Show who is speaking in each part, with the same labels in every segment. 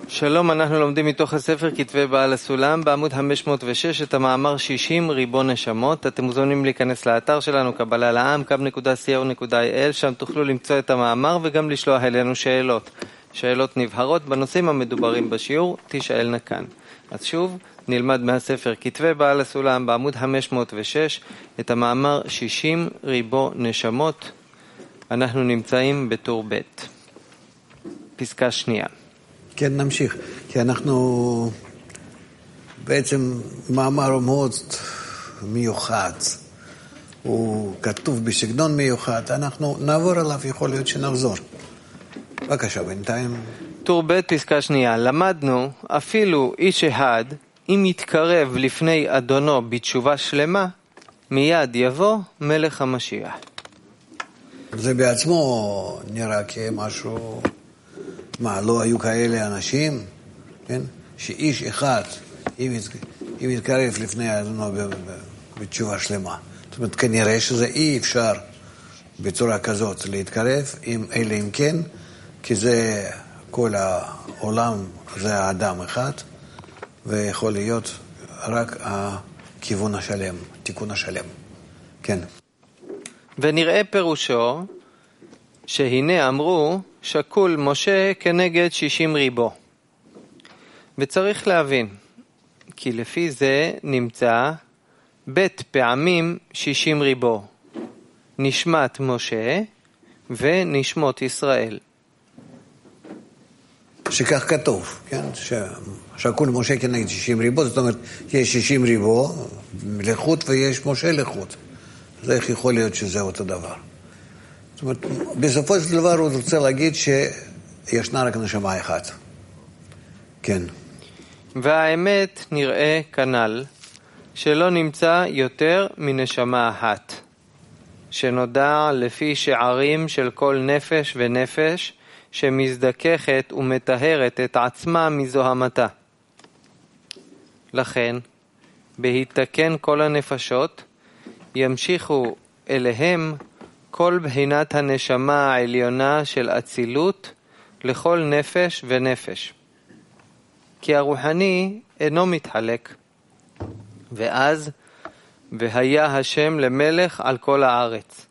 Speaker 1: שלום, אנחנו לומדים מתוך הספר כתבי בעל הסולם בעמוד 506 את המאמר 60 ריבון נשמות. אתם מוזמנים להיכנס לאתר שלנו קבלה לעם kab.co.il, שם תוכלו למצוא את המאמר וגם לשלוח אלינו שאלות נבהרות בנושאים המדוברים בשיעור, תשאלנה כאן. אז שוב נלמד מהספר כתבי בעל הסולם בעמוד 506 את המאמר 60 ריבון נשמות. אנחנו נמצאים בטור ב', פסקה שנייה.
Speaker 2: כן, נמשיך, כי אנחנו בעצם מאמר מאוד מיוחד, הוא כתוב בסגנון מיוחד, אנחנו נעבור עליו, יכול להיות שנחזור. בבקשה, בינתיים.
Speaker 1: טור ב', פסקה שנייה. למדנו, אפילו איש אחד, אם יתקרב לפני אדונו בתשובה שלמה, מיד יבוא מלך המשיח.
Speaker 2: זה בעצמו נראה כמשהו, מה, לא היו כאלה אנשים, כן? שאיש אחד, אם יתקרב לפני אדונו בתשובה שלמה. זאת אומרת, כנראה שזה אי אפשר בצורה כזאת להתקרב, אלא אם כן, כי זה כל העולם, זה האדם אחד, ויכול להיות רק הכיוון השלם, תיקון השלם. כן.
Speaker 1: ונראה פירושו, שהנה אמרו, שקול משה כנגד 60 ריבו. וצריך להבין, כי לפי זה נמצא בית פעמים 60 ריבו, נשמת משה ונשמות ישראל.
Speaker 2: שכך כתוב, כן? שקול משה כנגד 60 ריבו, זאת אומרת, יש 60 ריבו לחוט ויש משה לחוט. אז איך יכול להיות שזה אותו דבר? זאת אומרת, בסופו של דבר הוא רוצה להגיד שישנה רק נשמה אחת. כן.
Speaker 1: והאמת נראה כנ"ל, שלא נמצא יותר מנשמה אחת, שנודע לפי שערים של כל נפש ונפש, שמזדככת ומטהרת את עצמה מזוהמתה. לכן, בהתקן כל הנפשות, ימשיכו אליהם כל בחינת הנשמה העליונה של אצילות לכל נפש ונפש. כי הרוחני אינו מתחלק. ואז, והיה השם למלך על כל הארץ.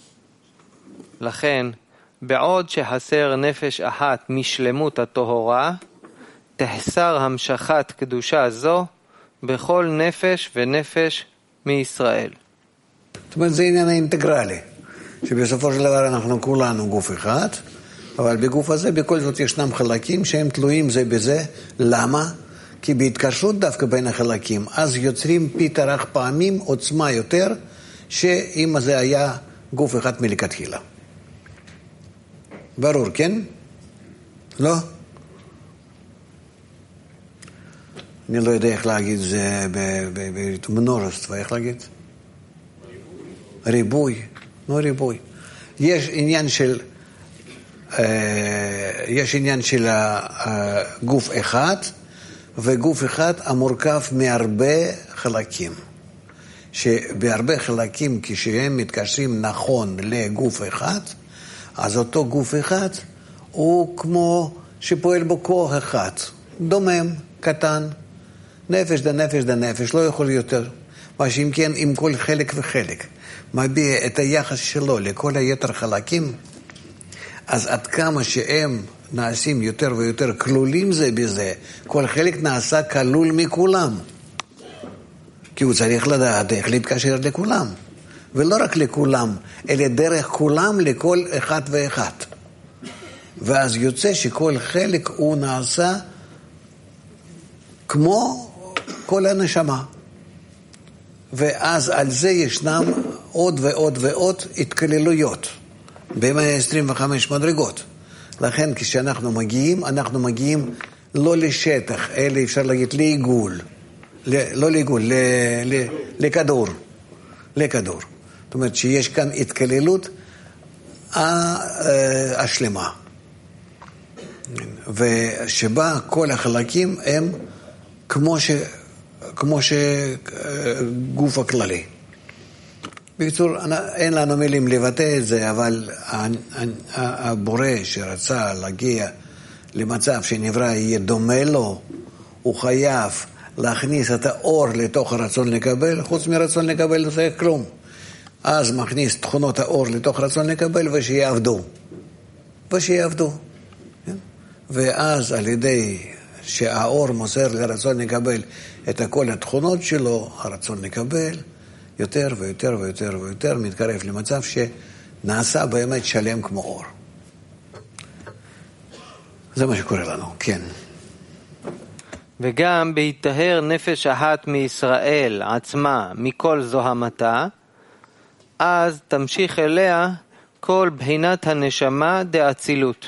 Speaker 1: לכן, בעוד שחסר נפש אחת משלמות הטהורה, תחסר המשכת קדושה זו בכל נפש ונפש מישראל.
Speaker 2: זאת אומרת, זה עניין האינטגרלי, שבסופו של דבר אנחנו כולנו גוף אחד, אבל בגוף הזה בכל זאת ישנם חלקים שהם תלויים זה בזה. למה? כי בהתקשרות דווקא בין החלקים, אז יוצרים פי תרח פעמים עוצמה יותר, שאם זה היה גוף אחד מלכתחילה. ברור, כן? לא? אני לא יודע איך להגיד זה במנורסטווה, איך להגיד? ריבוי. לא ריבוי. יש עניין של גוף אחד, וגוף אחד המורכב מהרבה חלקים. שבהרבה חלקים, כשהם מתקשרים נכון לגוף אחד, אז אותו גוף אחד הוא כמו שפועל בו כוח אחד, דומם, קטן, נפש דה נפש דה נפש, לא יכול יותר. מה שאם כן, עם כל חלק וחלק מביע את היחס שלו לכל היתר חלקים, אז עד כמה שהם נעשים יותר ויותר כלולים זה בזה, כל חלק נעשה כלול מכולם. כי הוא צריך לדעת איך להתקשר לכולם. ולא רק לכולם, אלא דרך כולם לכל אחד ואחד. ואז יוצא שכל חלק הוא נעשה כמו כל הנשמה. ואז על זה ישנם עוד ועוד ועוד התכללויות. ב-125 מדרגות. לכן כשאנחנו מגיעים לא לשטח, אלא אפשר להגיד לעיגול. לא לעיגול, לכדור. לכדור. זאת אומרת שיש כאן התכללות השלמה. ושבה כל החלקים הם כמו שגוף הכללי. בקיצור, אין לנו מילים לבטא את זה, אבל הבורא שרצה להגיע למצב שנברא יהיה דומה לו, הוא חייב להכניס את האור לתוך הרצון לקבל, חוץ מרצון לקבל לא צריך כלום. אז מכניס תכונות האור לתוך רצון לקבל ושיעבדו. ואז על ידי שהאור מוסר לרצון לקבל את כל התכונות שלו, הרצון לקבל יותר ויותר ויותר ויותר מתקרב למצב שנעשה באמת שלם כמו אור. זה מה שקורה לנו, כן.
Speaker 1: וגם בהיטהר נפש אחת מישראל עצמה מכל זוהמתה, אז תמשיך אליה כל בחינת הנשמה דאצילות,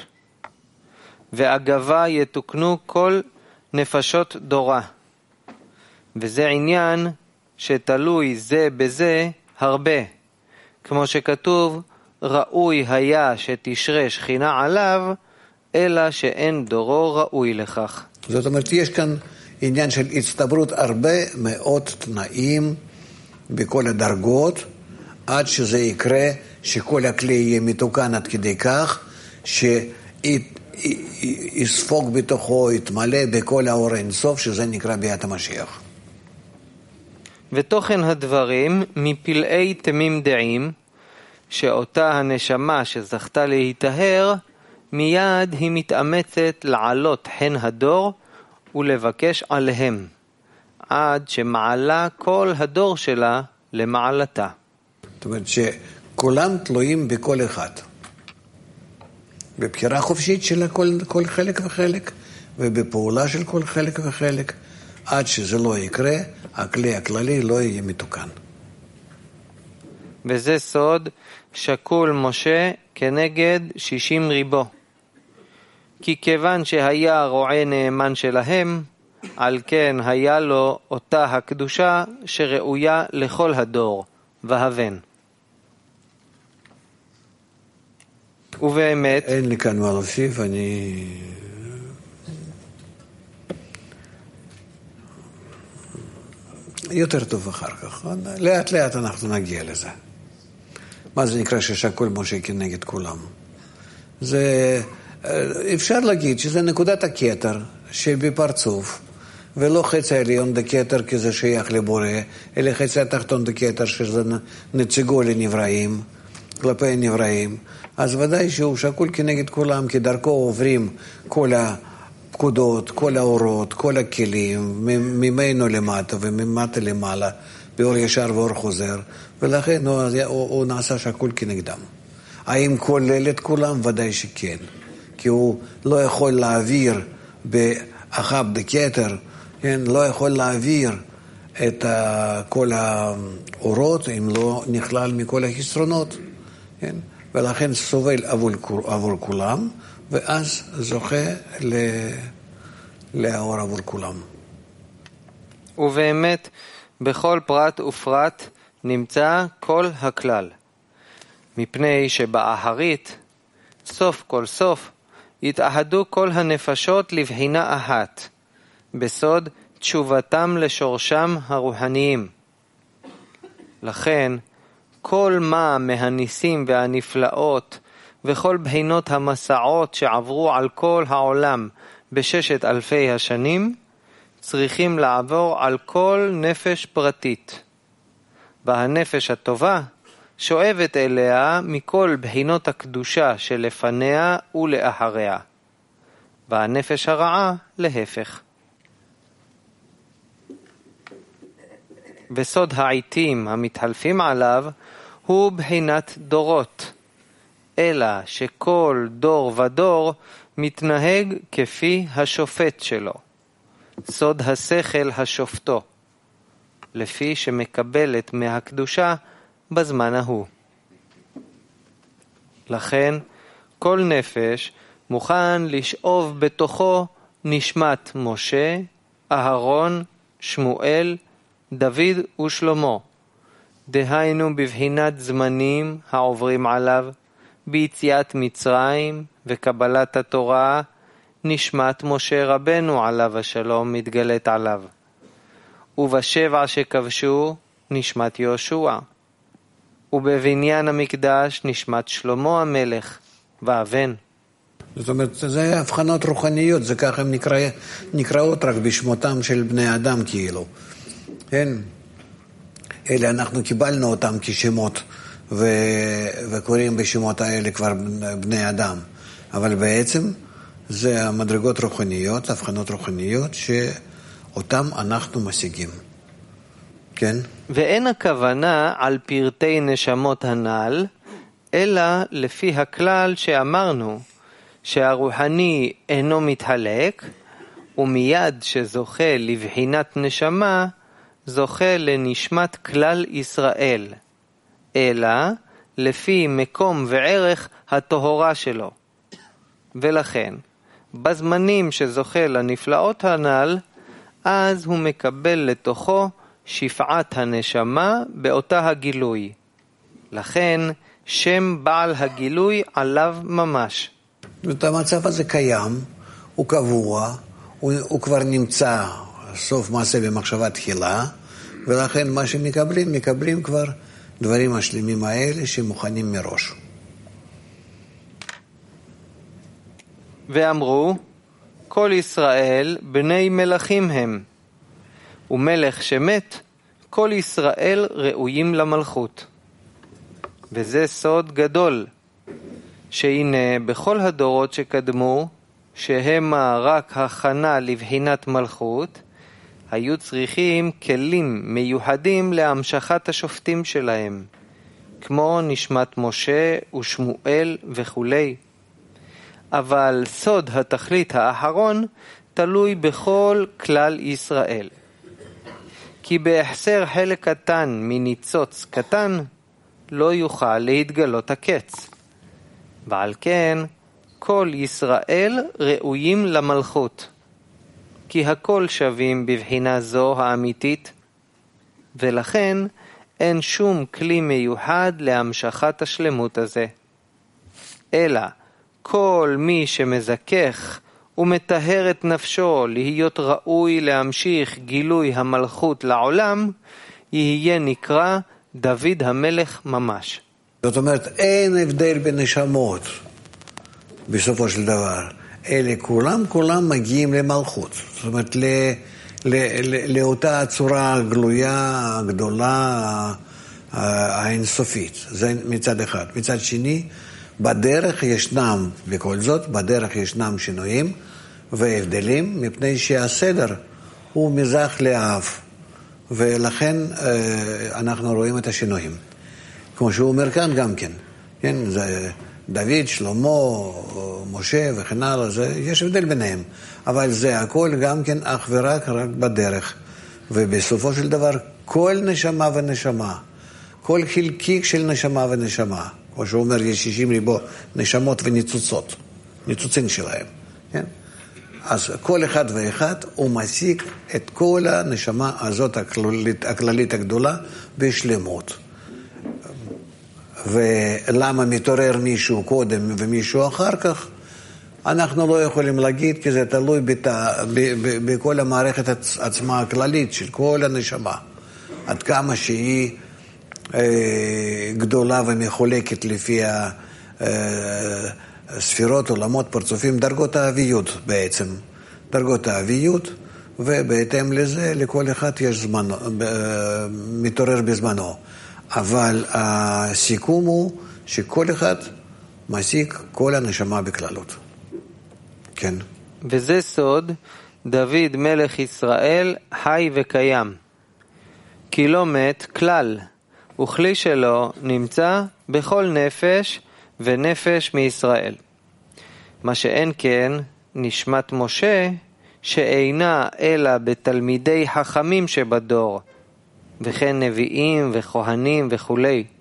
Speaker 1: ואגבה יתוקנו כל נפשות דורה. וזה עניין שתלוי זה בזה הרבה, כמו שכתוב, ראוי היה שתשרה שכינה עליו, אלא שאין דורו ראוי לכך.
Speaker 2: זאת אומרת, יש כאן עניין של הצטברות הרבה מאוד תנאים בכל הדרגות, עד שזה יקרה שכל הכלי יהיה מתוקן עד כדי כך, שיספוג בתוכו, יתמלא בכל האור אינסוף, שזה נקרא ביאת המשיח.
Speaker 1: ותוכן הדברים מפלאי תמים דעים, שאותה הנשמה שזכתה להיטהר, מיד היא מתאמצת לעלות חן הדור ולבקש עליהם, עד שמעלה כל הדור שלה למעלתה.
Speaker 2: זאת אומרת שכולם תלויים בכל אחד. בבחירה חופשית של כל חלק וחלק, ובפעולה של כל חלק וחלק, עד שזה לא יקרה, הכלי הכללי לא יהיה מתוקן.
Speaker 1: וזה סוד שקול משה כנגד 60 ריבו. כי כיוון שהיה רועה נאמן שלהם, על כן היה לו אותה הקדושה שראויה לכל הדור, והבן. ובאמת,
Speaker 2: אין לי כאן מה להוסיף, אני יותר טוב אחר כך. לאט לאט אנחנו נגיע לזה. מה זה נקרא ששקול משה כנגד כולם? זה אפשר להגיד שזה נקודת הכתר שבפרצוף, ולא חצי העליון דכתר כי זה שייך לבורא, אלא חצי התחתון דכתר שזה נציגו לנבראים, כלפי הנבראים. אז ודאי שהוא שקול כנגד כולם, כי דרכו עוברים כל הפקודות, כל האורות, כל הכלים, ממנו למטה וממטה למעלה, באור ישר ואור חוזר, ולכן הוא נעשה שקול כנגדם. האם כולל את כולם? ודאי שכן. כי הוא לא יכול להעביר באחב דכתר, לא יכול להעביר את כל האורות אם לא נכלל מכל החסרונות. ולכן סובל עבור כולם, ואז זוכה לאור עבור כולם.
Speaker 1: ובאמת, בכל פרט ופרט נמצא כל הכלל. מפני שבאחרית, סוף כל סוף, יתאחדו כל הנפשות לבחינה אחת, בסוד תשובתם לשורשם הרוחניים. לכן, כל מה מהניסים והנפלאות וכל בחינות המסעות שעברו על כל העולם ב6,000 השנים, צריכים לעבור על כל נפש פרטית. והנפש הטובה שואבת אליה מכל בחינות הקדושה שלפניה ולאחריה. והנפש הרעה להפך. וסוד העיתים המתחלפים עליו הוא בחינת דורות, אלא שכל דור ודור מתנהג כפי השופט שלו, סוד השכל השופטו, לפי שמקבלת מהקדושה בזמן ההוא. לכן כל נפש מוכן לשאוב בתוכו נשמת משה, אהרון, שמואל, דוד ושלמה, דהיינו בבחינת זמנים העוברים עליו, ביציאת מצרים וקבלת התורה, נשמת משה רבנו עליו השלום מתגלת עליו. ובשבע שכבשו נשמת יהושע, ובבניין המקדש נשמת שלמה המלך והבן.
Speaker 2: זאת אומרת, זה הבחנות רוחניות, זה ככה הן נקראות רק בשמותם של בני אדם כאילו. כן? אלה אנחנו קיבלנו אותם כשמות, וקוראים בשמות האלה כבר בני אדם. אבל בעצם זה המדרגות רוחניות, הבחנות רוחניות, שאותם אנחנו משיגים. כן?
Speaker 1: ואין הכוונה על פרטי נשמות הנ"ל, אלא לפי הכלל שאמרנו, שהרוחני אינו מתחלק, ומיד שזוכה לבחינת נשמה, זוכה לנשמת כלל ישראל, אלא לפי מקום וערך הטהורה שלו. ולכן, בזמנים שזוכה לנפלאות הנ"ל, אז הוא מקבל לתוכו שפעת הנשמה באותה הגילוי. לכן, שם בעל הגילוי עליו ממש.
Speaker 2: זאת המצב הזה קיים, הוא קבוע, הוא כבר נמצא סוף מעשה במחשבה תחילה, ולכן מה שמקבלים, מקבלים כבר דברים השלמים האלה שמוכנים מראש.
Speaker 1: ואמרו, כל ישראל בני מלכים הם, ומלך שמת, כל ישראל ראויים למלכות. וזה סוד גדול, שהנה בכל הדורות שקדמו, שהמה רק הכנה לבחינת מלכות, היו צריכים כלים מיוחדים להמשכת השופטים שלהם, כמו נשמת משה ושמואל וכו'. אבל סוד התכלית האחרון תלוי בכל כלל ישראל. כי בהחסר חלק קטן מניצוץ קטן, לא יוכל להתגלות הקץ. ועל כן, כל ישראל ראויים למלכות. כי הכל שווים בבחינה זו האמיתית, ולכן אין שום כלי מיוחד להמשכת השלמות הזה. אלא כל מי שמזכך ומטהר את נפשו להיות ראוי להמשיך גילוי המלכות לעולם, יהיה נקרא דוד המלך ממש.
Speaker 2: זאת אומרת, אין הבדל בין נשמות בסופו של דבר. אלה כולם מגיעים למלכות. זאת אומרת, לאותה הצורה הגלויה, הגדולה, האינסופית. זה מצד אחד. מצד שני, בדרך ישנם, בכל זאת, בדרך ישנם שינויים והבדלים, מפני שהסדר הוא מזרח לאף, ולכן אנחנו רואים את השינויים. כמו שהוא אומר כאן גם כן, כן, זה דוד, שלמה, משה וכן הלאה, יש הבדל ביניהם, אבל זה הכל גם כן אך ורק בדרך, ובסופו של דבר כל נשמה ונשמה, כל חלקיק של נשמה ונשמה, כמו שהוא אומר, יש 60 ריבו נשמות וניצוצות, ניצוצים שלהם, כן? אז כל אחד ואחד הוא משיג את כל הנשמה הזאת הכללית הגדולה בשלמות. ולמה מתעורר מישהו קודם ומישהו אחר כך, אנחנו לא יכולים להגיד, כי זה תלוי בכל המערכת עצמה הכללית של כל הנשמה. עד כמה שהיא גדולה ומחולקת לפי ספירות, עולמות, פרצופים, דרגות האביות בעצם. דרגות האביות, ובהתאם לזה לכל אחד יש זמן, מתעורר בזמנו. אבל הסיכום הוא שכל אחד משיג כל הנשמה בכללות. כן.
Speaker 1: וזה סוד דוד מלך ישראל חי וקיים. כי לא מת כלל, וכלי שלו נמצא בכל נפש ונפש מישראל. מה שאין כן נשמת משה שאינה אלא בתלמידי חכמים שבדור, וכן נביאים וכהנים וכו'.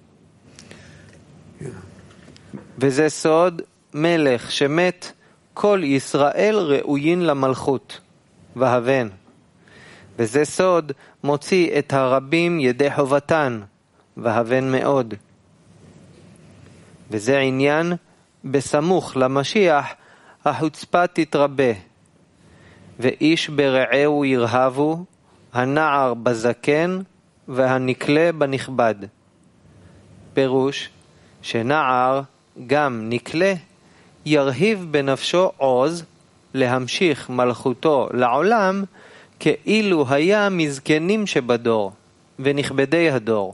Speaker 1: וזה סוד מלך שמת, כל ישראל ראויים למלכות, והבן. וזה סוד מוציא את הרבים ידי חובתן, והבן מאוד. וזה עניין בסמוך למשיח החוצפה תתרבה, ואיש ברעהו ירהבו, הנער בזקן והנקלה בנכבד. פירוש שנער גם נקלה ירהיב בנפשו עוז להמשיך מלכותו לעולם כאילו היה מזקנים שבדור ונכבדי הדור.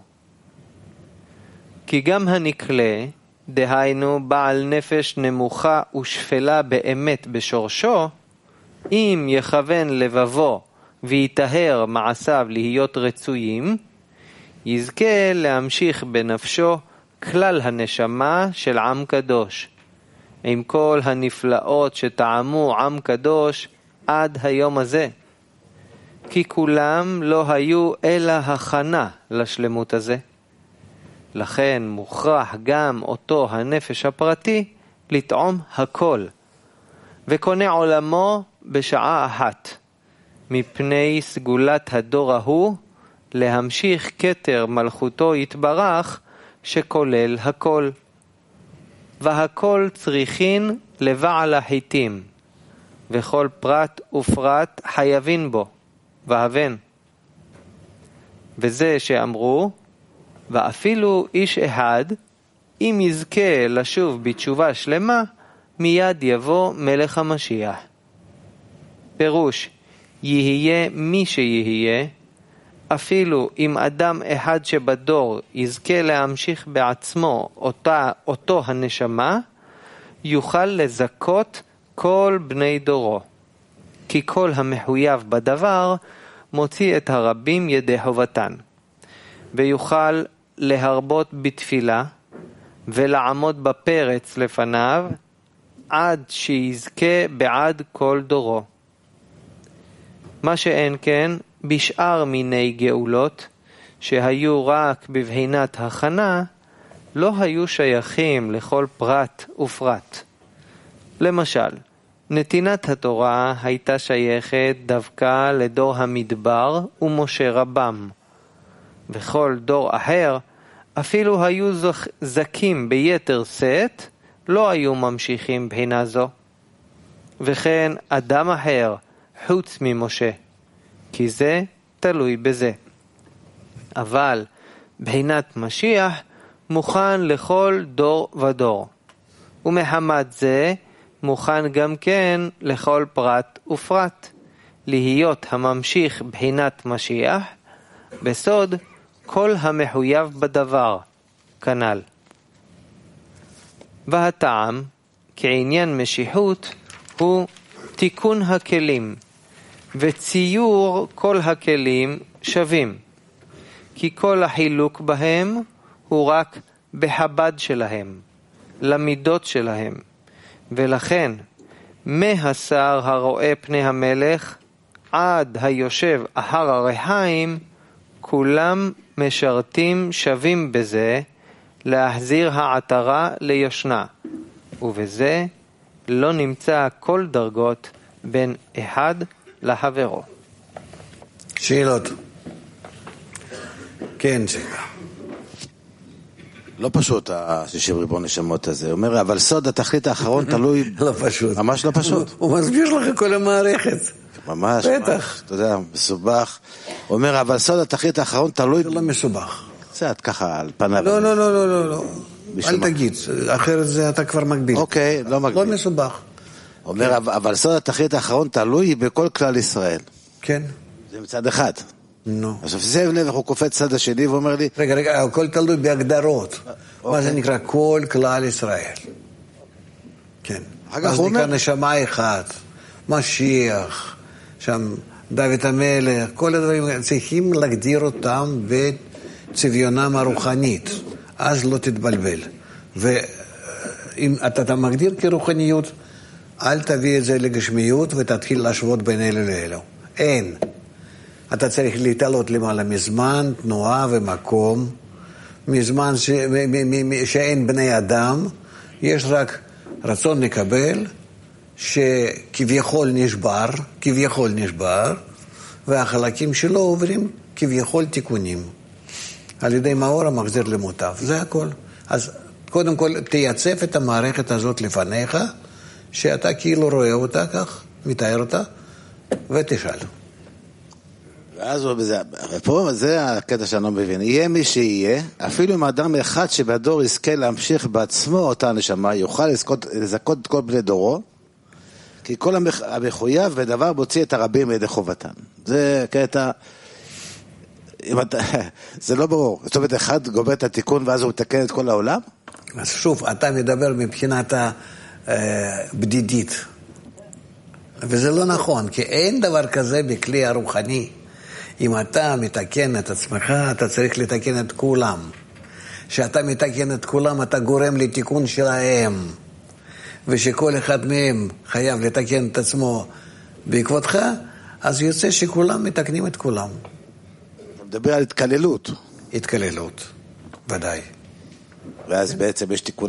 Speaker 1: כי גם הנקלה, דהיינו בעל נפש נמוכה ושפלה באמת בשורשו, אם יכוון לבבו ויטהר מעשיו להיות רצויים, יזכה להמשיך בנפשו כלל הנשמה של עם קדוש, עם כל הנפלאות שטעמו עם קדוש עד היום הזה. כי כולם לא היו אלא הכנה לשלמות הזה. לכן מוכרח גם אותו הנפש הפרטי לטעום הכל, וקונה עולמו בשעה אחת, מפני סגולת הדור ההוא להמשיך כתר מלכותו יתברך שכולל הכל. והכל צריכין לבעל החיטים, וכל פרט ופרט חייבין בו, והבן. וזה שאמרו, ואפילו איש אחד, אם יזכה לשוב בתשובה שלמה, מיד יבוא מלך המשיח. פירוש, יהיה מי שיהיה, אפילו אם אדם אחד שבדור יזכה להמשיך בעצמו אותו הנשמה, יוכל לזכות כל בני דורו. כי כל המחויב בדבר מוציא את הרבים ידי חובתן, ויוכל להרבות בתפילה ולעמוד בפרץ לפניו עד שיזכה בעד כל דורו. מה שאין כן בשאר מיני גאולות שהיו רק בבחינת הכנה, לא היו שייכים לכל פרט ופרט. למשל, נתינת התורה הייתה שייכת דווקא לדור המדבר ומשה רבם, וכל דור אחר, אפילו היו זקים ביתר שאת, לא היו ממשיכים בחינה זו. וכן אדם אחר חוץ ממשה, כי זה תלוי בזה. אבל בחינת משיח מוכן לכל דור ודור, ומחמת זה מוכן גם כן לכל פרט ופרט, להיות הממשיך בחינת משיח, בסוד כל המחויב בדבר, כנ"ל. והטעם, כעניין משיחות, הוא תיקון הכלים, וציור כל הכלים שווים, כי כל החילוק בהם הוא רק בחב"ד שלהם, למידות שלהם, ולכן מהשר הרואה פני המלך עד היושב אחר הרחיים, כולם משרתים שווים בזה להחזיר העטרה ליושנה, ובזה לא נמצא כל דרגות בין אחד לחברו.
Speaker 2: שאלות? כן, שאלה.
Speaker 3: לא פשוט השישים ריבון נשמות הזה. הוא אומר, אבל סוד התכלית האחרון תלוי...
Speaker 2: לא פשוט.
Speaker 3: ממש לא פשוט.
Speaker 2: הוא מסביר לך כל המערכת.
Speaker 3: ממש,
Speaker 2: בטח.
Speaker 3: אתה יודע, מסובך. הוא אומר, אבל סוד התכלית האחרון תלוי...
Speaker 2: זה לא מסובך.
Speaker 3: קצת ככה על פניו.
Speaker 2: לא. אל תגיד, אחרת זה אתה כבר מגביל.
Speaker 3: אוקיי, לא מגביל.
Speaker 2: לא מסובך.
Speaker 3: הוא אומר, אבל סוד התכלית האחרון תלוי בכל כלל ישראל.
Speaker 2: כן.
Speaker 3: זה מצד אחד.
Speaker 2: נו.
Speaker 3: אז זה נבח, הוא קופץ צד השני ואומר לי...
Speaker 2: רגע, הכל תלוי בהגדרות. מה זה נקרא? כל כלל ישראל. כן. אז נקרא נשמה אחת, משיח, שם דוד המלך, כל הדברים צריכים להגדיר אותם בצביונם הרוחנית. אז לא תתבלבל. ואם אתה מגדיר כרוחניות, אל תביא את זה לגשמיות ותתחיל להשוות בין אלו לאלו. אין. אתה צריך להתעלות למעלה מזמן, תנועה ומקום, מזמן שאין בני אדם, יש רק רצון לקבל, שכביכול נשבר, והחלקים שלו עוברים כביכול תיקונים, על ידי מאור המחזיר למוטב, זה הכל. אז קודם כל תייצב את המערכת הזאת לפניך, שאתה כאילו רואה אותה כך, מתאר אותה, ותשאל.
Speaker 3: ואז הוא בזה, ופה זה הקטע שאני לא מבין, יהיה מי שיהיה, אפילו אם אדם אחד שבדור יזכה להמשיך בעצמו אותה נשמה, יוכל לזכות את כל בני דורו, כי כל המחויב בדבר מוציא את הרבים לידי חובתן. זה קטע, זה לא ברור. זאת אומרת, אחד גומר את התיקון ואז הוא מתקן את כל העולם?
Speaker 2: אז שוב, אתה מדבר מבחינת הבדידית. וזה לא נכון, כי אין דבר כזה בכלי הרוחני. אם אתה מתקן את עצמך, אתה צריך לתקן את כולם. כשאתה מתקן את כולם, אתה גורם לתיקון שלהם. ושכל אחד מהם חייב לתקן את עצמו בעקבותך, אז יוצא שכולם מתקנים את כולם.
Speaker 3: אתה מדבר על התקללות.
Speaker 2: התקללות, ודאי.
Speaker 3: ואז בעצם יש תיקון...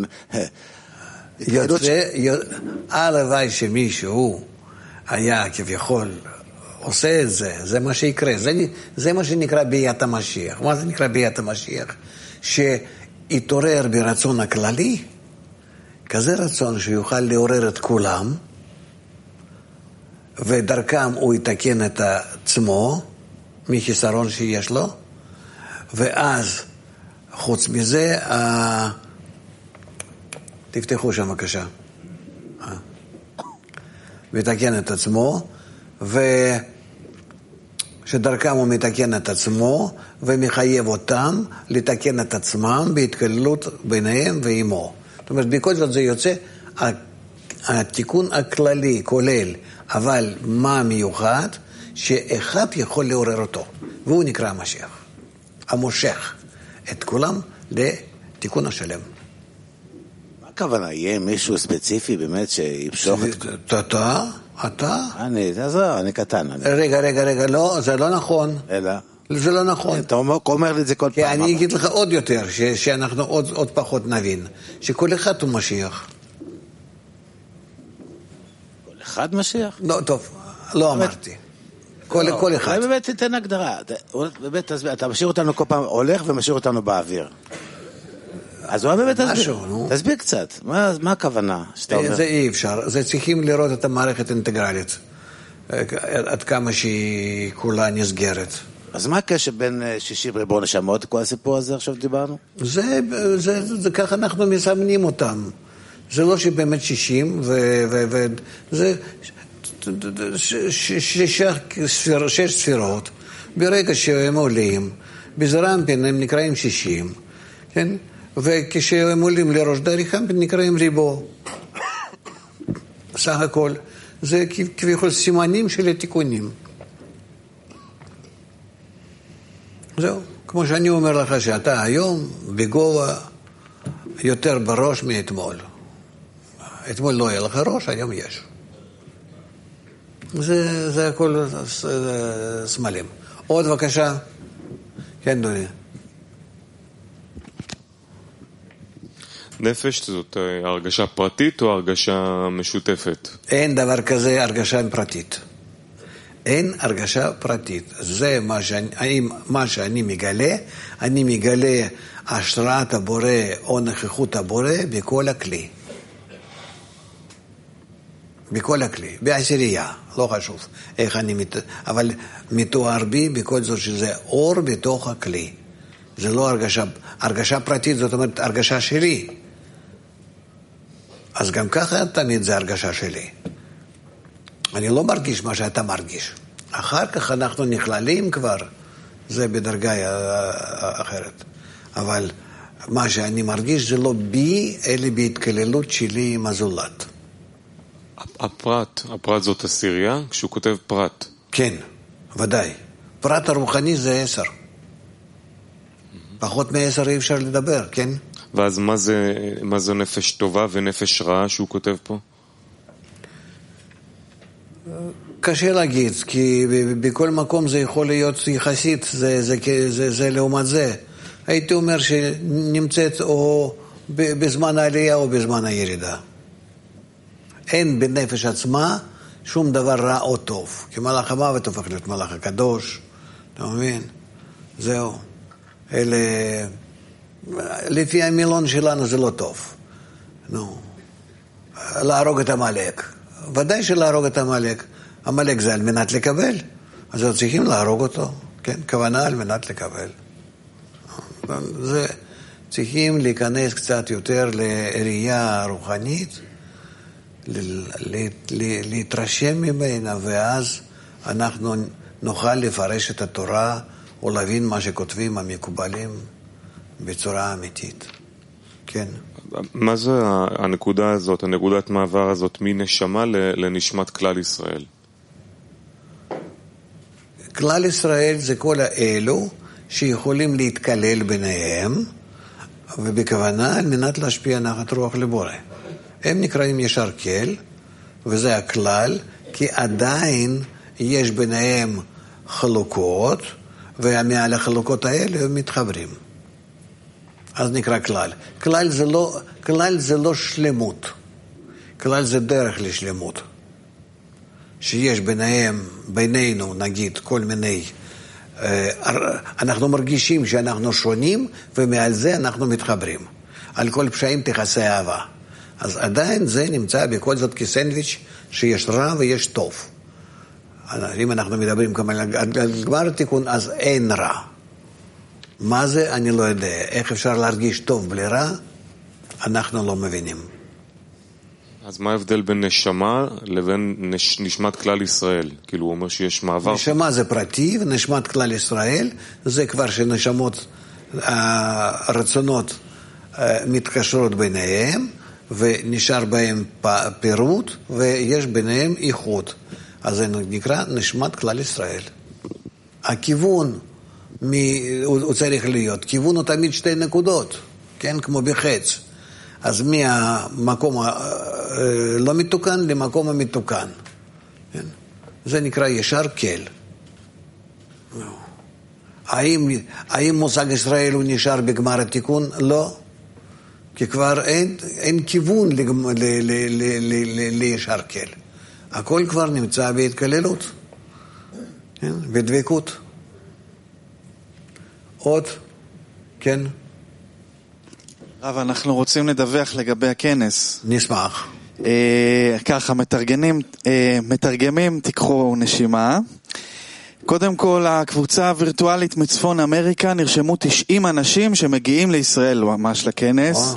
Speaker 2: הלוואי שמישהו היה כביכול עושה את זה, זה מה שיקרה. זה מה שנקרא ביאת המשיח. מה זה נקרא ביאת המשיח? שיתעורר ברצון הכללי, כזה רצון שיוכל לעורר את כולם, ודרכם הוא יתקן את עצמו מחיסרון שיש לו, ואז חוץ מזה, תפתחו שם בבקשה, מתקן את עצמו, שדרכם הוא מתקן את עצמו ומחייב אותם לתקן את עצמם בהתקללות ביניהם ועמו. זאת אומרת, בכל זאת זה יוצא התיקון הכללי, כולל, אבל מה מיוחד? שאחד יכול לעורר אותו, והוא נקרא המשיח. המושך את כולם לתיקון השלם.
Speaker 3: מה הכוונה? יהיה מישהו ספציפי באמת שימשוך את...
Speaker 2: אתה?
Speaker 3: אני קטן.
Speaker 2: רגע, לא, זה לא נכון.
Speaker 3: אלא?
Speaker 2: זה לא נכון.
Speaker 3: אתה אומר לי את זה כל פעם.
Speaker 2: כי אני אגיד לך עוד יותר, שאנחנו עוד פחות נבין, שכל אחד הוא משיח.
Speaker 3: כל אחד משיח?
Speaker 2: לא, טוב, לא אמרתי. כל אחד.
Speaker 3: באמת תיתן הגדרה. באמת, אתה משאיר אותנו כל פעם הולך ומשאיר אותנו באוויר. אז הוא באמת תסביר קצת. מה הכוונה שאתה אומר?
Speaker 2: זה אי אפשר. זה צריכים לראות את המערכת אינטגרלית. עד כמה שהיא כולה נסגרת.
Speaker 3: אז מה הקשר בין 60 ריבון נשמות, כל הסיפור הזה עכשיו דיברנו?
Speaker 2: זה ככה אנחנו מסמנים אותם. זה לא שבאמת 60, וזה 6 ספירות. ברגע שהם עולים, בזרמפין הם נקראים 60, כן? וכשהם עולים לראש דריכמפין נקראים ריבו. סך הכל, זה כביכול סימנים של התיקונים. זהו, כמו שאני אומר לך שאתה היום בגובה יותר בראש מאתמול. אתמול לא היה לך ראש, היום יש. זה הכל סמלים. עוד בבקשה. כן, דודי.
Speaker 4: נפש זאת הרגשה פרטית או הרגשה משותפת?
Speaker 2: אין דבר כזה הרגשה פרטית. אין הרגשה פרטית. זה מה שאני מגלה. אני מגלה השראת הבורא או נוכחות הבורא בכל הכלי. בכל הכלי. בעשירייה. לא חשוב איך אני אבל מתואר בי בכל זאת שזה אור בתוך הכלי. זה לא הרגשה פרטית, זאת אומרת הרגשה שלי. אז גם ככה תמיד זה הרגשה שלי. אני לא מרגיש מה שאתה מרגיש. אחר כך אנחנו נכללים כבר, זה בדרגה אחרת. אבל מה שאני מרגיש זה לא בי, אלא בהתכללות שלי עם הזולת.
Speaker 4: הפרט זאת עשירייה, כשהוא כותב פרט.
Speaker 2: כן, ודאי. פרט הרוחני זה 10. פחות מ10 אי אפשר לדבר, כן?
Speaker 4: ואז מה זה נפש טובה ונפש רעה שהוא כותב פה?
Speaker 2: קשה להגיד, כי בכל מקום זה יכול להיות יחסית, זה לעומת זה. הייתי אומר שנמצאת או בזמן העלייה או בזמן הירידה. אין בנפש עצמה שום דבר רע או טוב. כי מלאך המוות הופך להיות מלאך הקדוש. אתה מבין? זהו. אלה... לפי המילון שלנו זה לא טוב. נו. להרוג את המלאק. ודאי שלהרוג את המלאק. המלאק זה על מנת לקבל. אז צריכים להרוג אותו, כן? כוונה על מנת לקבל. זה צריכים להיכנס קצת יותר לראייה רוחנית, להתרשם ממנה, ואז אנחנו נוכל לפרש את התורה או להבין מה שכותבים המקובלים בצורה אמיתית. כן.
Speaker 4: מה זה הנקודה הזאת, הנקודת מעבר הזאת, מנשמה לנשמת כלל ישראל?
Speaker 2: כלל ישראל זה כל האלו שיכולים להתקלל ביניהם, ובכוונה על מנת להשפיע נחת רוח לבורא. הם נקראים ישר כל, וזה הכלל, כי עדיין יש ביניהם חלוקות, ומעל החלוקות האלה הם מתחברים. אז נקרא כלל. כלל זה לא שלמות. כלל זה דרך לשלמות. שיש בינינו, נגיד, כל מיני, אנחנו מרגישים שאנחנו שונים, ומעל זה אנחנו מתחברים. על כל פשעים תכסה אהבה. אז עדיין זה נמצא בכל זאת כסנדוויץ' שיש רע ויש טוב. אם אנחנו מדברים גם על גמר התיקון, אז אין רע. מה זה? אני לא יודע. איך אפשר להרגיש טוב בלי רע? אנחנו לא מבינים.
Speaker 4: אז מה ההבדל בין נשמה לבין נשמת כלל ישראל? כאילו הוא אומר שיש מעבר.
Speaker 2: נשמה זה פרטי, ונשמת כלל ישראל זה כבר שנשמות הרצונות מתקשרות ביניהם, ונשאר בהם פירוט, ויש ביניהם איכות. אז זה נקרא נשמת כלל ישראל. הכיוון הוא צריך להיות. כיוון הוא תמיד שתי נקודות, כן? כמו בחץ. אז מהמקום לא מתוקן למקום המתוקן. כן? זה נקרא ישר כל. האם מושג ישראל הוא נשאר בגמר התיקון? לא. כי כבר אין כיוון לישר כל. הכל כבר נמצא בהתקללות, כן? בדבקות. עוד, כן?
Speaker 5: רב, אנחנו רוצים לדווח לגבי הכנס.
Speaker 2: נשמח.
Speaker 5: ככה, מתרגמים, תיקחו נשימה. קודם כל, הקבוצה הווירטואלית מצפון אמריקה נרשמו 90 אנשים שמגיעים לישראל ממש לכנס.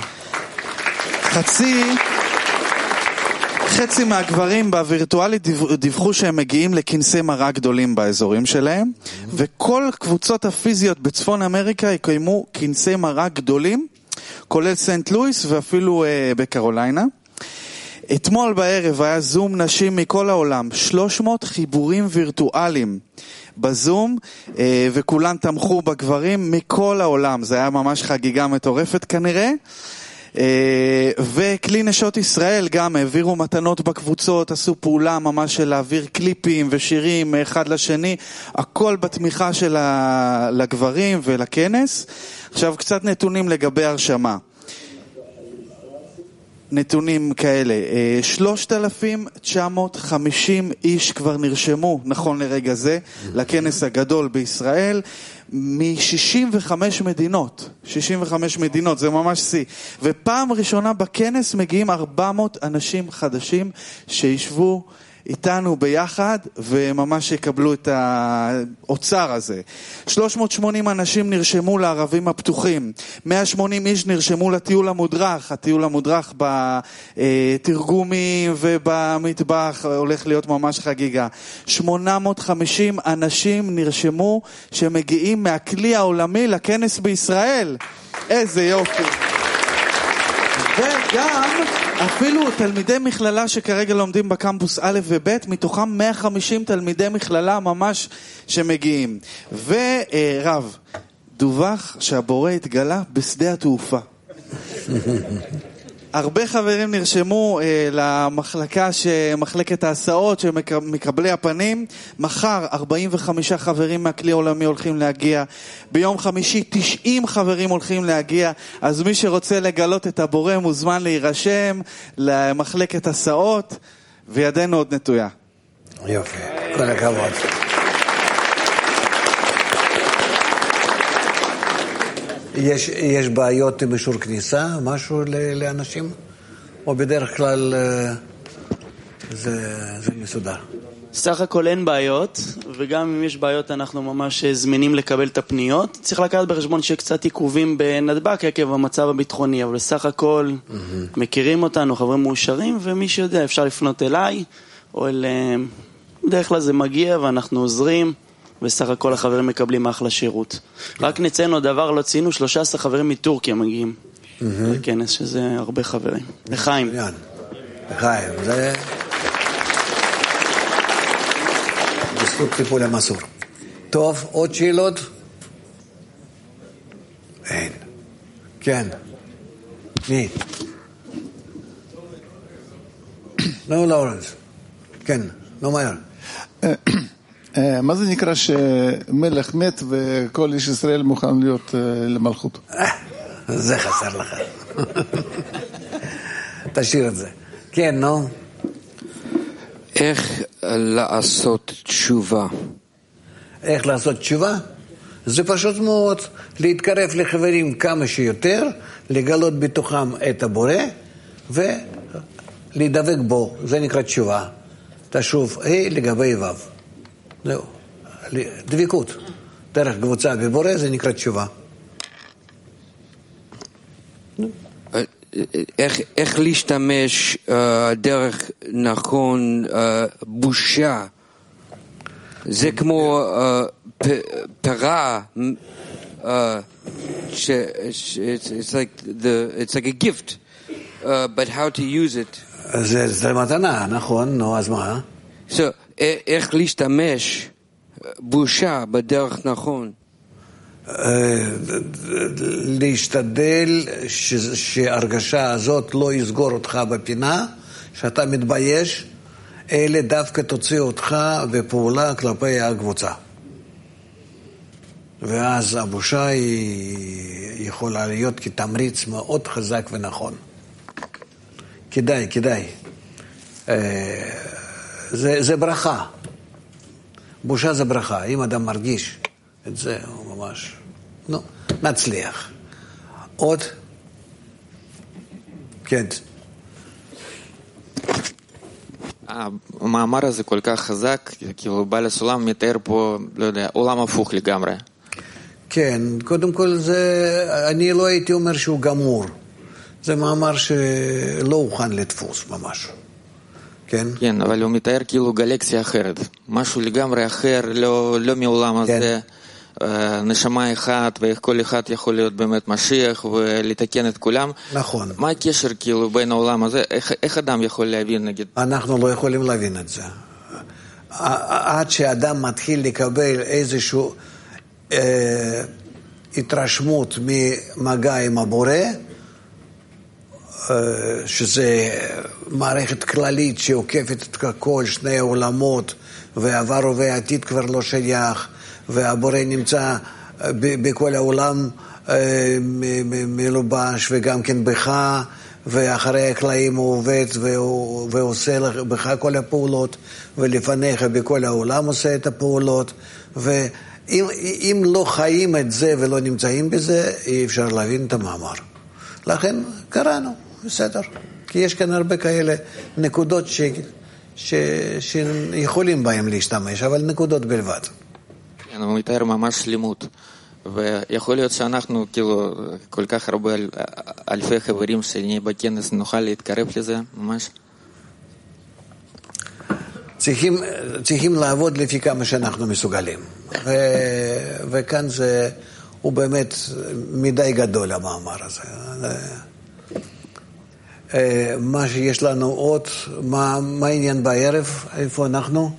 Speaker 5: חצי מהגברים בווירטואלית דיווחו שהם מגיעים לכנסי מראה גדולים באזורים שלהם, וכל קבוצות הפיזיות בצפון אמריקה יקיימו כנסי מראה גדולים, כולל סנט לואיס ואפילו בקרוליינה. אתמול בערב היה זום נשים מכל העולם, 300 חיבורים וירטואליים בזום, וכולם תמכו בגברים מכל העולם. זה היה ממש חגיגה מטורפת כנראה. וכלי נשות ישראל גם העבירו מתנות בקבוצות, עשו פעולה ממש של להעביר קליפים ושירים אחד לשני, הכל בתמיכה של לגברים ולכנס. עכשיו קצת נתונים לגבי הרשמה. נתונים כאלה, 3,950 איש כבר נרשמו נכון לרגע זה לכנס הגדול בישראל, מ-65 מדינות, 65 מדינות, זה ממש שיא. ופעם ראשונה בכנס מגיעים 400 אנשים חדשים שישבו איתנו ביחד וממש יקבלו את האוצר הזה. 380 אנשים נרשמו לערבים הפתוחים, 180 איש נרשמו לטיול המודרך. הטיול המודרך בתרגומים ובמטבח הולך להיות ממש חגיגה. 850 אנשים נרשמו שמגיעים מהכלי העולמי לכנס בישראל. איזה יופי. וגם אפילו תלמידי מכללה שכרגע לומדים בקמפוס א' וב', מתוכם 150 תלמידי מכללה ממש שמגיעים. ורב, דווח שהבורא התגלה בשדה התעופה. הרבה חברים נרשמו למחלקה, מחלקת ההסעות של מקבלי הפנים. מחר 45 חברים מהכלי העולמי הולכים להגיע. ביום חמישי 90 חברים הולכים להגיע. אז מי שרוצה לגלות את הבורא מוזמן להירשם למחלקת הסעות, וידנו עוד נטויה.
Speaker 2: יופי, כל הכבוד. יש בעיות עם אישור כניסה, משהו לאנשים? או בדרך כלל זה מסודר?
Speaker 6: סך הכל אין בעיות, וגם אם יש בעיות אנחנו ממש זמינים לקבל את הפניות. צריך לקחת בחשבון שקצת עיכובים בנתב"ג עקב המצב הביטחוני, אבל בסך הכל מכירים אותנו, חברים מאושרים, ומי שיודע אפשר לפנות אליי או אליהם. בדרך כלל זה מגיע ואנחנו עוזרים, בסך הכל החברים מקבלים אחלה שירות. רק נציין עוד דבר, לא ציינו, 13 חברים מטורקיה מגיעים לכנס, שזה הרבה חברים. לחיים.
Speaker 2: לחיים, זה בזכות טיפול המסור. טוב, עוד שאלות? אין. כן. מי? לא, לורנס. כן, לא מהר.
Speaker 7: מה זה נקרא שמלך מת וכל איש ישראל מוכן להיות למלכות?
Speaker 2: זה חסר לך. תשאיר את זה. כן, נו.
Speaker 8: איך לעשות תשובה?
Speaker 2: איך לעשות תשובה? זה פשוט מאוד להתקרב לחברים כמה שיותר, לגלות בתוכם את הבורא ולהידבק בו. זה נקרא תשובה. תשוב לגבי וו. זהו. דבקות. דרך קבוצה בבורא זה נקרא תשובה.
Speaker 8: איך להשתמש דרך נכון בושה? זה כמו פרה, it's like a gift, but how to use it.
Speaker 2: זה מתנה, נכון, נו, אז מה?
Speaker 8: So, איך להשתמש בושה בדרך נכון?
Speaker 2: להשתדל שההרגשה הזאת לא יסגור אותך בפינה, שאתה מתבייש, אלה דווקא תוציא אותך בפעולה כלפי הקבוצה. ואז הבושה היא יכולה להיות כתמריץ מאוד חזק ונכון. כדאי. זה ברכה. בושה זה ברכה. אם אדם מרגיש את זה, הוא ממש... נו, נצליח. עוד? כן.
Speaker 9: המאמר הזה כל כך חזק, כאילו בעל הסולם מתאר פה, לא יודע, עולם הפוך לגמרי.
Speaker 2: כן, קודם כל זה, אני לא הייתי אומר שהוא גמור. זה מאמר שלא הוכן לתפוס ממש. כן?
Speaker 9: כן, אבל הוא מתאר כאילו גלקסיה אחרת. משהו לגמרי אחר, לא מעולם הזה. נשמה אחת, ואיך כל אחד יכול להיות באמת משיח ולתקן את כולם.
Speaker 2: נכון.
Speaker 9: מה הקשר כאילו בין העולם הזה? איך אדם יכול להבין נגיד?
Speaker 2: אנחנו לא יכולים להבין את זה. עד שאדם מתחיל לקבל איזשהו התרשמות ממגע עם הבורא, שזה מערכת כללית שעוקפת את כל שני העולמות, ועבר ועתיד כבר לא שייך, והבורא נמצא בכל העולם מלובש, וגם כן בך, ואחרי הקלעים הוא עובד ועושה בך כל הפעולות, ולפניך בכל העולם עושה את הפעולות, ואם לא חיים את זה ולא נמצאים בזה, אי אפשר להבין את המאמר. לכן קראנו, בסדר. כי יש כאן הרבה כאלה נקודות שיכולים בהם להשתמש, אבל נקודות בלבד.
Speaker 9: כן, הוא מתאר ממש שלמות. ויכול להיות שאנחנו, כאילו, כל כך הרבה אלפי חברים שנהיה בכנס, נוכל להתקרב לזה, ממש.
Speaker 2: צריכים לעבוד לפי כמה שאנחנו מסוגלים. וכאן הוא באמת מדי גדול, המאמר הזה. מה שיש לנו עוד, מה העניין בערב? איפה אנחנו?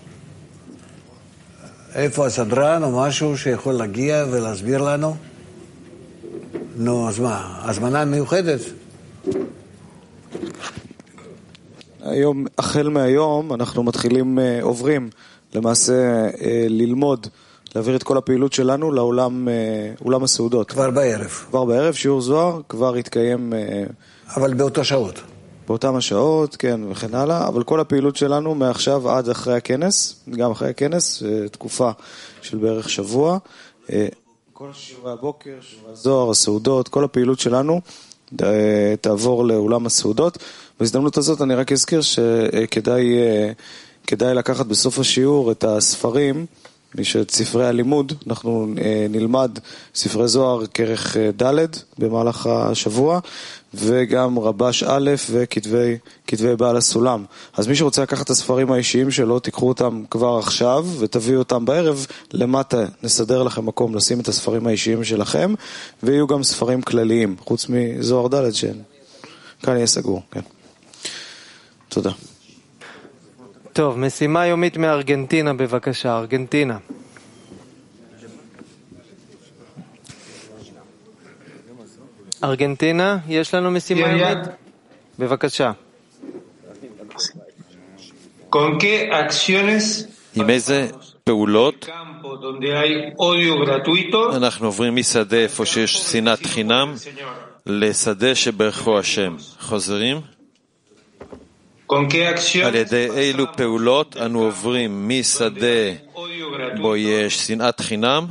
Speaker 2: איפה הסדרן או משהו שיכול להגיע ולהסביר לנו? נו, אז מה? הזמנה מיוחדת?
Speaker 5: היום, החל מהיום, אנחנו מתחילים, עוברים למעשה ללמוד, להעביר את כל הפעילות שלנו לעולם הסעודות.
Speaker 2: כבר בערב.
Speaker 5: כבר בערב, שיעור זוהר, כבר יתקיים...
Speaker 2: אבל באותו שעות.
Speaker 5: באותם השעות, כן, וכן הלאה, אבל כל הפעילות שלנו מעכשיו עד אחרי הכנס, גם אחרי הכנס, תקופה של בערך שבוע, כל שיעורי הבוקר, שיעורי הזוהר, הסעודות, כל הפעילות שלנו תעבור לאולם הסעודות. בהזדמנות הזאת אני רק אזכיר שכדאי לקחת בסוף השיעור את הספרים
Speaker 10: מי שאת ספרי הלימוד, אנחנו נלמד ספרי זוהר כרך ד' במהלך השבוע, וגם רבש א' וכתבי בעל הסולם. אז מי שרוצה לקחת את הספרים האישיים שלו, תיקחו אותם כבר עכשיו ותביאו אותם בערב. למטה נסדר לכם מקום לשים את הספרים האישיים שלכם, ויהיו גם ספרים כלליים, חוץ מזוהר ד' כאן יהיה סגור. כן. תודה.
Speaker 1: טוב, משימה יומית מארגנטינה בבקשה, ארגנטינה. ארגנטינה, יש לנו משימה יומית? בבקשה.
Speaker 11: עם איזה פעולות אנחנו עוברים משדה איפה שיש שנאת חינם לשדה שברכו השם? חוזרים? על ידי אילו פעולות אנו עוברים משדה בו יש שנאת חינם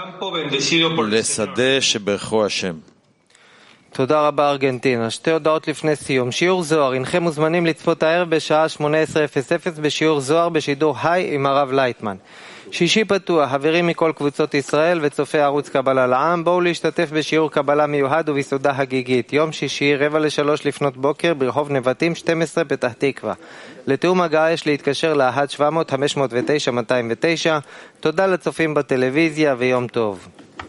Speaker 11: לשדה שברכו השם?
Speaker 1: תודה רבה ארגנטינה. שתי הודעות לפני סיום. שיעור זוהר, אינכם מוזמנים לצפות הערב בשעה 18:00 בשיעור זוהר בשידור היי עם הרב לייטמן. שישי פתוח, חברים מכל קבוצות ישראל וצופי ערוץ קבלה לעם, בואו להשתתף בשיעור קבלה מיוחד ובסעודה חגיגית. יום שישי 2:45 לפנות בוקר ברחוב נבטים 12 פתח תקווה. לתיאום הגעה יש להתקשר ל-1-700-509-209. תודה לצופים בטלוויזיה ויום טוב.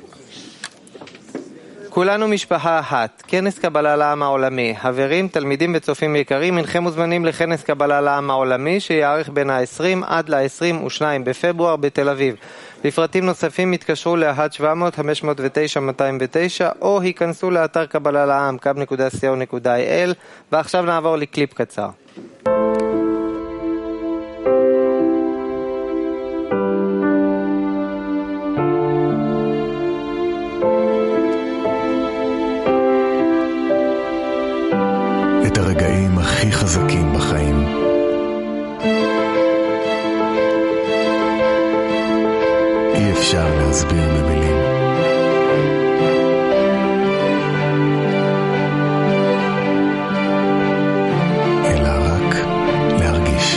Speaker 1: כולנו משפחה אחת, כנס קבלה לעם העולמי. חברים, תלמידים וצופים יקרים, אינכם מוזמנים לכנס קבלה לעם העולמי שיערך בין ה-20 עד ל-22 בפברואר בתל אביב. לפרטים נוספים התקשרו ל-1-700-509-209 או היכנסו לאתר קבלה לעם kab.co.il. ועכשיו נעבור לקליפ קצר.
Speaker 12: את הרגעים הכי חזקים בחיים אי אפשר להסביר במילים. אלא רק להרגיש.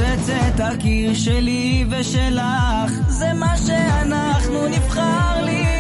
Speaker 13: הקיר שלי ושלך, זה מה שאנחנו נבחר לי.